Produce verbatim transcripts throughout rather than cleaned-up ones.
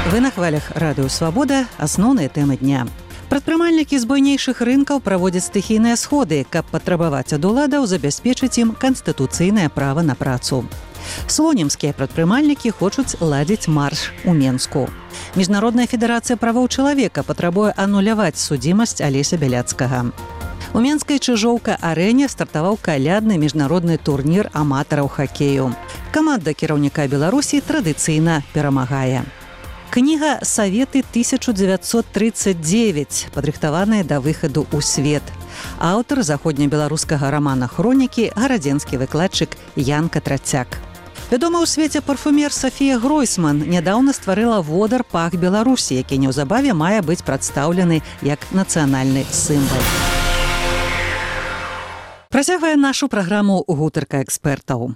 Вы на хвалях радыё «Свабода», асноўныя тэмы дня. Прадпрымальнікі з буйнейшых рынкаў праводзяць стыхійныя сходы, каб патрабаваць ад уладаў забяспечыць ім канстытуцыйнае права на працу. Слонімскія прадпрымальнікі хочуць ладзіць марш у Менску. Міжнародная федэрацыя правоў чалавека патрабуе ануляваць судзімасць Алеся Бяляцкага. У менскай Чыжоўка-арэне стартаваў калядны міжнародны турнір аматараў хакею. Каманда кіраўніка Беларусі традыцыйна перамагае. Кніга «Саветы тысяча девятьсот тридцать девять», падрыхтаваная да выхаду ў свет. Аўтар заходнебеларускага рамана «Хронікі» гарадзенскі выкладчык Янка Трацяк. Вядома ў свеце парфумер Сафія Гройсман нядаўна стварыла водар пах Беларусі, які неўзабаве мае быць прадстаўлены як нацыянальны сімвал. Працягвае нашу праграму «Гутарка экспертаў».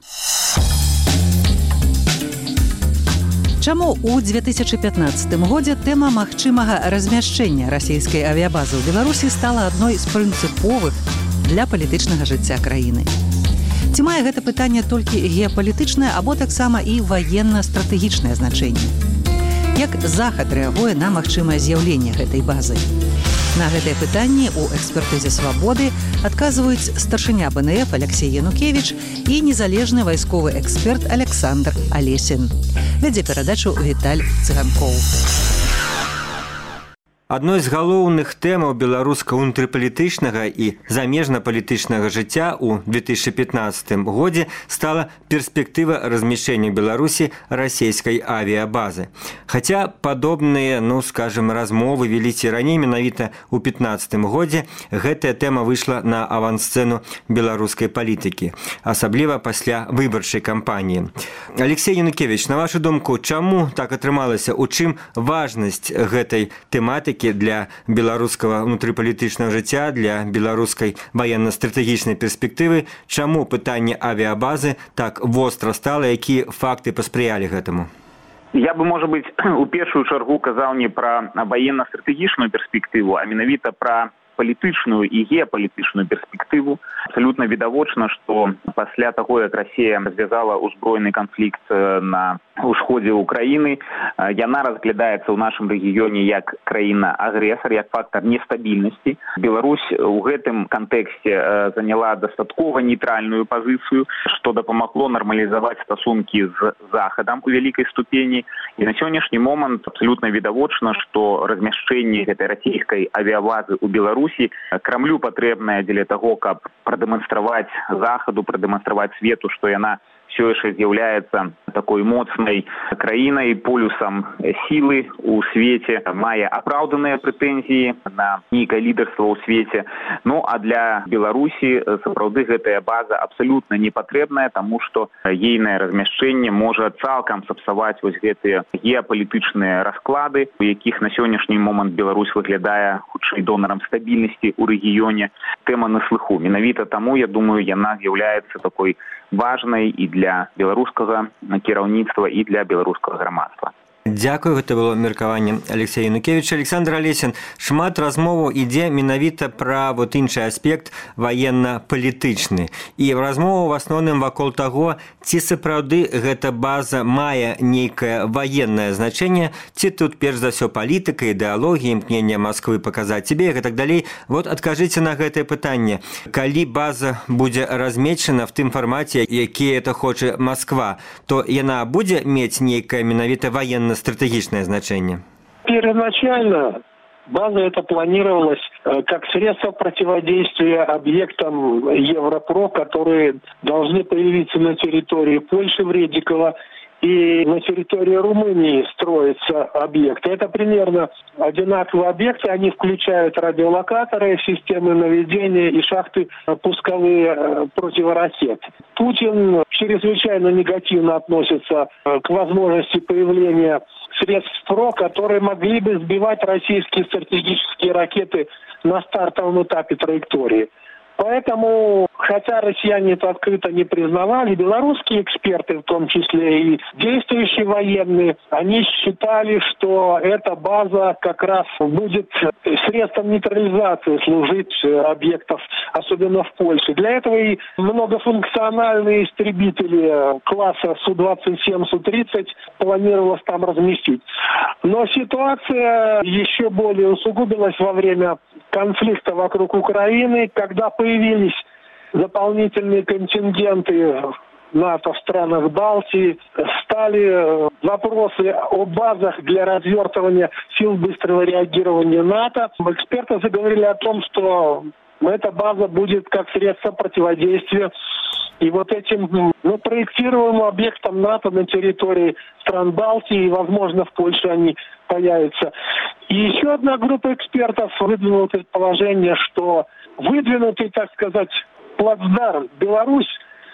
Чаму ў две тысячы пятнаццатым годзе тэма магчымага размяшчэння расійскай авіябазы ў Беларусі стала адной з прынцыповых для палітычнага жыцця краіны? Ці мае гэта пытанне толькі геапалітычнае або таксама і ваенна-стратэгічнае значэнне? Як Захад рэагуе на магчымае з'яўленне гэтай базы? На гэтыя пытанні ў экспертызе «Свабоды» адказваюць старшыня бэ эн эф Алексей Янукевіч і незалежны вайсковы эксперт Александр Алесін. Вядзе перадачу Віталь Цыганкоў. Адной з галоўных тэмаў беларускага унутрыпалітычнага і замежнапалітычнага жыцця ў две тысячы пятнаццатым годзе стала перспектыва размяшчэння Беларусі расійскай авіябазы. Хаця падобныя, ну, скажем, размовы веліся раней, менавіта ў пятнаццатым годзе, гэтая тэма выйшла на авансцэну беларускай палітыкі, асабліва пасля выбарчай кампаніі. Алексей Янукевіч, на вашу думку, чаму так атрымалася? У чым важнасць гэтай тэматыкі для беларускага унутрыпалітычнага жыцця, для беларускай ваенна-стратэгічнай перспектывы? Чаму пытанне авіябазы так востра стала, якія факты паспрыялі гэтаму? Я бы, можа быць, у першую чаргу казаў не пра ваенна-стратэгічную перспектыву, а менавіта пра палітычную і геапалітычную перспектыву. Абсалютна відавочна, што пасля таго, як Расія развязала узброены канфлікт на ўсходзе ўкраіны, яна разглядаецца ў нашым рэгіёне як краіна-агрэсар, як фактар нестабільнасці. Беларусь у гэтым кантэксце заняла дастаткова нейтральную пазіцыю, што дапамагло нармалізаваць стасункі з Захадам у вялікай ступені. І на сённяшні момант абсалютна відавочна, што размяшчэнне гэтай расійскай авіябазы ў Беларусі Крамлю патрэбнае дзеля таго, каб прадэманстраваць Захаду, прадэманстраваць свету, што яна все яшчэ з'яўляецца такой моцнай краінай, полюсам сілы ў свеце, мае апраўданыя прэтэнзіі на нейкае лідарства ў свеце. Ну, а для Беларусі сапраўды гэтая база абсалютна не патрэбная, таму што ейнае размяшчэнне можа цалкам сапсаваць вось гэтыя геапалітычныя расклады, у якіх на сённяшні момант Беларусь выглядае хутчэй донарам стабільнасці ў рэгіёне. Тэма на слыху. Менавіта таму, я думаю, яна з'яўляецца такой важнай і для беларускага кіраўніцтва, і для беларускага грамадства. Дзякую, гэта было меркаванне Алексея Янукевіча. Александр Алесін, шмат размоваў ідзе менавіта пра вот іншы аспект ваенна-палітычны. І размова ў асноўным вакол таго, ці сапраўды гэта база мае нейкае ваеннае значэнне, ці тут перш за ўсё палітыка, ідэалогія, імкнення Масквы паказаць сябе і так далей. Вот адкажыце на гэтае пытанне. Калі база будзе размечана в тым фармаце, які это хоча Масква, то яна будзе мець нейкае менавіта ваенна стратегичное значение? Первоначально база это планировалась как средство противодействия объектам Европро, которые должны появиться на территории Польши, Вредикова, и на территории Румынии строятся объекты. Это примерно одинаковые объекты, они включают радиолокаторы, системы наведения и шахты пусковые противоракет. Путин чрезвычайно негативно относится к возможности появления средств ПРО, которые могли бы сбивать российские стратегические ракеты на стартовом этапе траектории. Поэтому, хотя россияне это открыто не признавали, белорусские эксперты, в том числе и действующие военные, они считали, что эта база как раз будет средством нейтрализации служить объектов, особенно в Польше. Для этого и многофункциональные истребители класса Су двадцать семь, Су тридцать планировалось там разместить. Но ситуация еще более усугубилась во время конфликта вокруг Украины, когда появились дополнительные контингенты НАТО в странах Балтии, стали вопросы о базах для развертывания сил быстрого реагирования НАТО. Эксперты заговорили о том, что эта база будет как средство противодействия и вот этим ну, проектируемым объектом НАТО на территории стран Балтии, и, возможно, в Польше они появятся. И еще одна группа экспертов выдвинула предположение, что выдвинутый, так сказать, плацдарм Беларусь,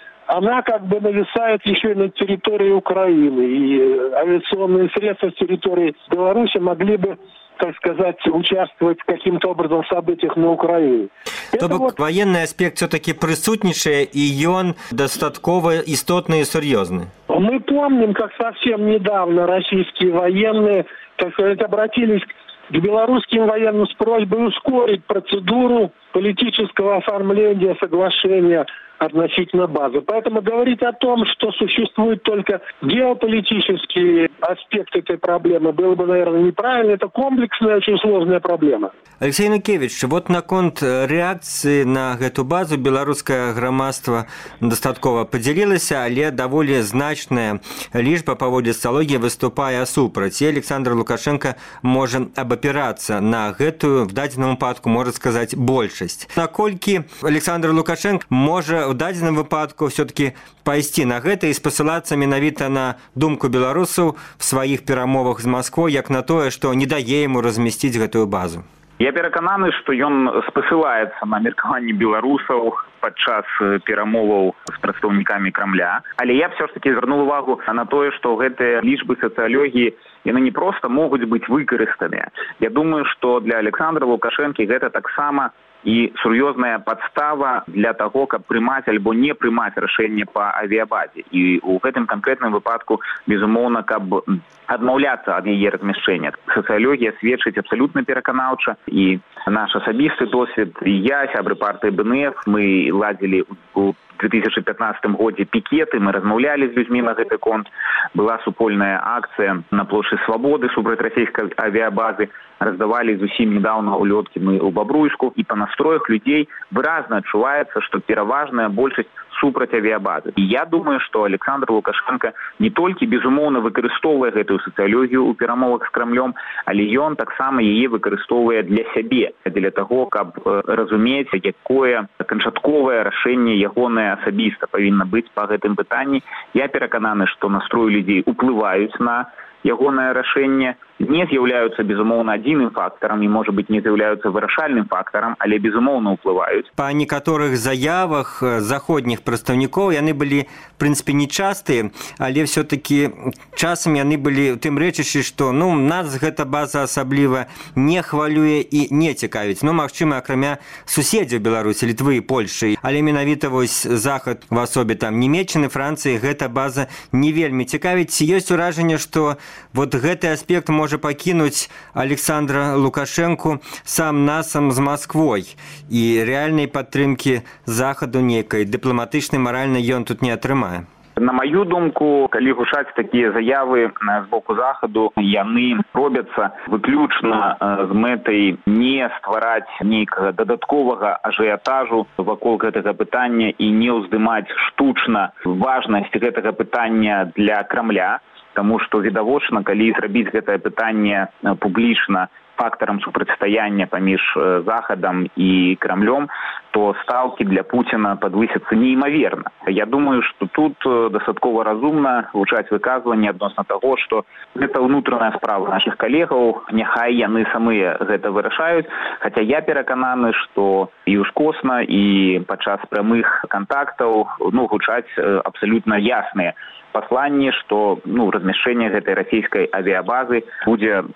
она как бы нависает еще и над территорией Украины. И авиационные средства с территории Беларуси могли бы, так сказать, участвовать каким-то образом в событиях на Украине. То бок вот... военный аспект все-таки присутнейший, и он достаточно истотный и серьезный. Мы помним, как совсем недавно российские военные, так сказать, обратились к белорусским военным с просьбой ускорить процедуру политического оформления соглашения относительно базы. Поэтому говорить о том, что существует только геополитический аспект этой проблемы, было бы, наверное, неправильно. Это комплексная, очень сложная проблема. Алексей Янукевич, вот наконт реакции на эту базу белорусское громадство достатково поделилася, але даволі значная лічба паводле социологии выступае супраць. И Александр Лукашенко может обопираться на гэтую, в дадзеным выпадку, может сказать, большасць. Наколькі Александр Лукашенко может в дадзеным выпадку все-таки пайсці на гэта і спасылацца менавіта на думку беларусаў в сваіх перамовах з Масквой, як на тое, што не дае яму размясціць гэтую базу? Я перакананы, што ён спасылаецца на меркаванне беларусаў падчас перамоваў з прадстаўнікамі Крамля. Але я все ж таки звярнуў увагу на тое, што гэтыя лічбы сацыялогіі яны не проста могуць быць выкарыстаныя. Я думаю, што для Александра Лукашэнкі гэта таксама і сур'ёзная падстава для таго, каб прымаць альбо не прымаць рашэнне па авіябазе. І ў гэтым канкрэтным выпадку, безумоўна, каб адмаўляцца ад яе размяшчэння. Сацыялогія сведчыць абсалютна пераканаўча, і наш асабісты досвед, і я, сябры партыі Бэ Эн Эф, мы ладзілі у две тысячи пятнадцатым годзе пікеты, мы размаўлялі з людзьмі на гэты конт. Была супольная акцыя на плошчы Свабоды супраць расійскай авіябазы. Раздавалі зусім недавно улёткі мы ў Бабруйску, і па настроях людзей выразна адчуваецца, што пераважная большасць супраць авіябазы. І я думаю, што Александр Лукашенко не толькі безумоўна выкарыстоўвае гэтую сацыялогію ў перамовах з Крамлём, але ён таксама яе выкарыстоўвае для сябе, для таго, каб разумець, якое канчатковае рашэнне ягонае асабіста павінна быць па гэтым пытанні. Я перакананы, што настрой людзей уплываюць на ягонае рашэнне, не з'яўляюцца, безумоўна, адзіным фактарам і, можа быць, не з'яўляюцца вырашальным фактарам, але, безумоўна, уплываюць. Па некаторых заявах заходніх прадстаўнікоў яны былі, в прынцыпе, нечастыя, але все-таки часам яны былі ў тым рэчышчы, што ну, нас гэта база асабліва не хвалюе і не цікавіць. Ну, магчыма, акрамя суседзяў Беларусі, Літвы і Польшы. Але менавіта вось захад в асобе там Нямецчыны, Францыі, гэта база не вельмі цікавіць. Ёсць уражанне, што вот гэты аспект можа пакінуць Александра Лукашенко сам насам з Масквой, і рэальнай падтрымкі захаду нейкай дыпламатычнай, маральнай ён тут не атрымае. На маю думку, калі гучаць такія заявы з боку захаду, яны робяцца выключна з мэтай не ствараць нейкага дадатковага ажыятажу вакол гэтага пытання і не ўздымаць штучна важнасць гэтага пытання для Крамля. Таму што відавочна, калі зрабіць гэтае пытанне публічна фактарам супрацьстаяння паміж захадам і Крамлём, то стаўкі для Пуціна падвысяцца неймаверна. Я думаю, што тут дастаткова разумна гучаць выказванні адносна таго, што гэта ўнутраная справа нашых калегаў, няхай яны самыя гэта вырашаюць, хаця я перакананы, што і ўскосна, і падчас прамых кантактаў ну, гучаць абсалютна ясныя пасланні, што ну, размяшчэнне гэтай расійскай авіябазы будзе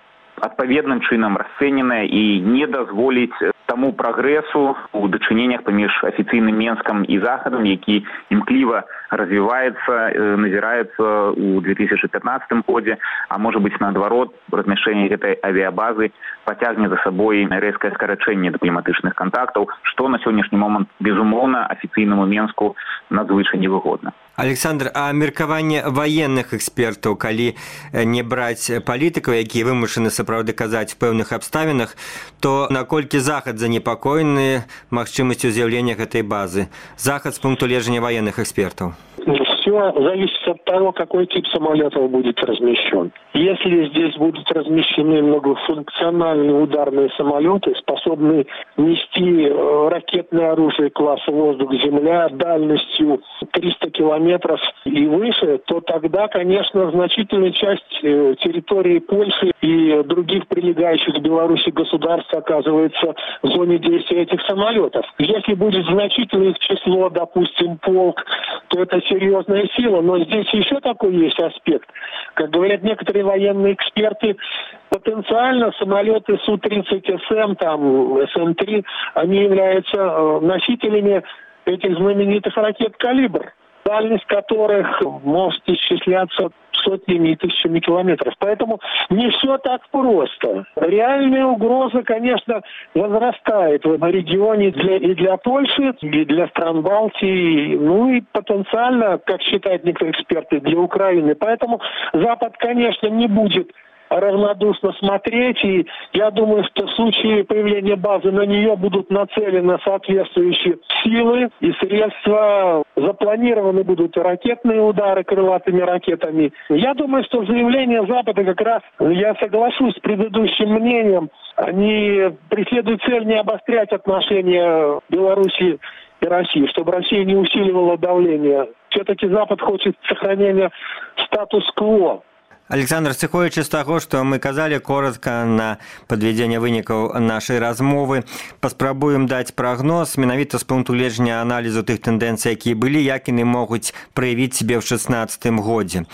адпаведным чынам расцэненыя і не дазволіць таму прагрэсу у дачыненнях паміж афіцыйным Менскам і захадам, які імкліва развіваецца, назіраецца ў две тысячы пятнаццатым годзе, а можа быць наадварот, размяшчэнне гэтай авіябазы пацягне за сабой рэзкае скарачэнне дыпламатычных кантактаў, што на сённяшні момант, безумоўна, афіцыйнаму Менску надзвычай невыгодна. Александр, а меркаванне ваенных экспертаў, калі не браць палітыкаў, якія вымушаны сапраўды казаць у пэўных абставінах, то наколькі Захад занепакоены магчымасцю з'яўлення гэтай базы? Захад з пункту гледжання военных экспертаў. Все зависит от того, какой тип самолетов будет размещен. Если здесь будут размещены многофункциональные ударные самолеты, способные нести ракетное оружие класса воздух-земля дальностью триста километров и выше, то тогда, конечно, значительная часть территории Польши и других прилегающих к Беларуси государств оказывается в зоне действия этих самолетов. Если будет значительное их число, допустим, полк, то это серьезная сила. Но здесь еще такой есть аспект. Как говорят некоторые военные эксперты, потенциально самолеты Су тридцать Эс Эм, там, Эс Эм три, они являются носителями этих знаменитых ракет «Калибр», дальность которых может исчисляться сотнями и тысячами километров. Поэтому не все так просто. Реальная угроза, конечно, возрастает в регионе для, и для Польши, и для стран Балтии, ну и потенциально, как считают некоторые эксперты, для Украины. Поэтому Запад, конечно, не будет равнодушно смотреть, и я думаю, что в случае появления базы на нее будут нацелены соответствующие силы и средства, запланированы будут ракетные удары крылатыми ракетами. Я думаю, что заявление Запада как раз, я соглашусь с предыдущим мнением, они преследуют цель не обострять отношения Беларуси и России, чтобы Россия не усиливала давление. Все-таки Запад хочет сохранения статус-кво. Александр, сыходзячы з таго, што мы казалі коротка на падвядзенне вынікаў нашай размовы, паспрабуем даць прагноз менавіта з пункту гледжання аналізу тых тэндэнцый, якія былі, як яны могуць праявіць сябе ў шаснаццатым годзе.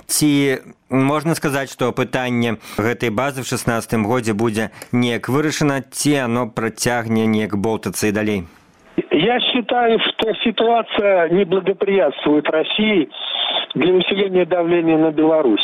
Ці можна сказаць, што пытанне гэтай базы ў шаснаццатым годзе будзе неяк вырашана, ці оно працягне неяк болтацца і далей? Я считаю, что ситуация не благоприятствует России для усиления давления на Беларусь.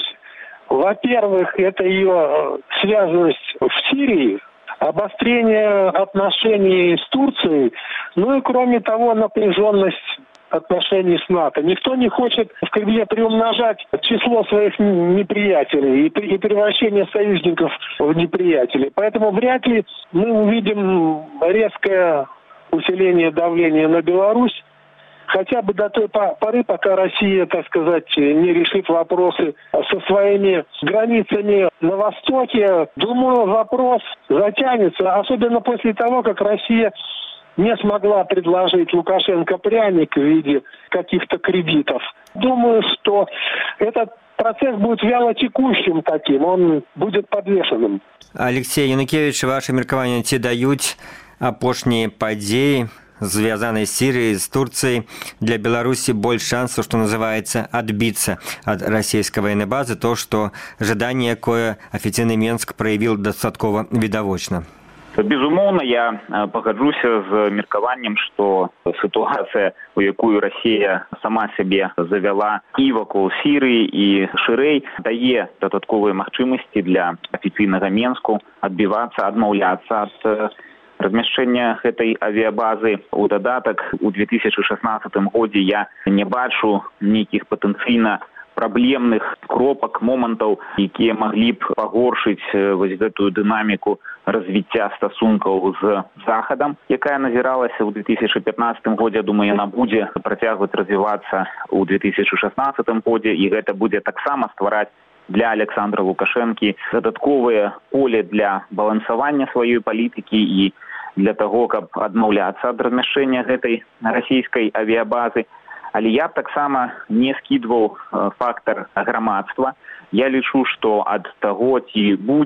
Во-первых, это ее связанность в Сирии, обострение отношений с Турцией, ну и кроме того напряженность отношений с НАТО. Никто не хочет в Кремле приумножать число своих неприятелей и, и превращение союзников в неприятелей. Поэтому вряд ли мы увидим резкое усиление давления на Беларусь, хотя бы до той поры, пока Россия, так сказать, не решит вопросы со своими границами на Востоке. Думаю, вопрос затянется, особенно после того, как Россия не смогла предложить Лукашенко пряник в виде каких-то кредитов. Думаю, что этот процесс будет вялотекущим таким, он будет подвешенным. Алексей Янукевич, ваше меркаванне, ці даюць апошнія падзеі, звязанной с Сирией, с Турцией, для Беларуси больше шансов, что называется, отбиться от российской военной базы, то, что ожидание, кое официальный Менск проявил достатково видовочно. Безумоўна, я пагаджуся з меркаваннем, што сітуацыя, у якую Расія сама сябе завяла і вакол Сірыі, і шырэй, дае дадатковыя магчымасці для афіцыйнага Менску адбівацца, адмаўляцца ад размяшчэння гэтай авіябазы. У дадатак у две тысячи шаснаццатым годзе я не бачу нейкіх патэнцыйна праблемных кропак, момантаў, якія маглі б пагоршыць вось гэтую дынаміку развіцця стасункаў з Захадам, якая назіралася ў две тысячи пятнаццатым годзе. Думаю, яна будзе працягваць развівацца ў две тысячи шаснаццатым годзе, і гэта будзе таксама ствараць для Александра Лукашэнкі дадатковае поле для балансавання сваёй палітыкі і для таго, каб адмаўляцца ад размяшчэння гэтай расійскай авіябазы. Але я б таксама не скідваў фактар грамадства. Я лічу, што ад таго, ці будзе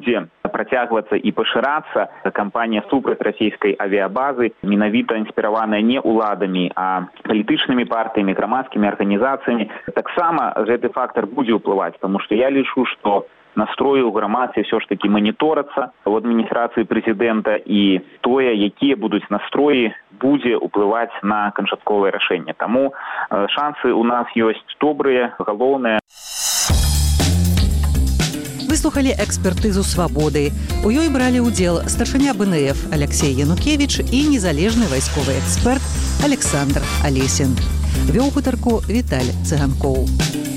працягвацца і пашырацца. Кампанія супраць расійскай авіабазы, менавіта інспіраваная не уладамі, а палітычнымі партыямі, грамадскімі арганізацыямі, таксама гэты фактор будзе ўплываць, тому што я лічу, што настроі ў грамадстве все ж таки маніторацца в адміністрацыі прэзідэнта, і тое, якія будуць настроі, будзе ўплываць на канчатковае рашэнне. Таму шансы у нас ёсць добрыя, галоўнае. Выслухалі экспертызу «Свабоды». У ёй бралі ўдзел старшыня бэ эн эф Алексей Янукевіч і незалежны вайсковы эксперт Александр Алесін. Вёў гутарку Віталь Цыганкоў.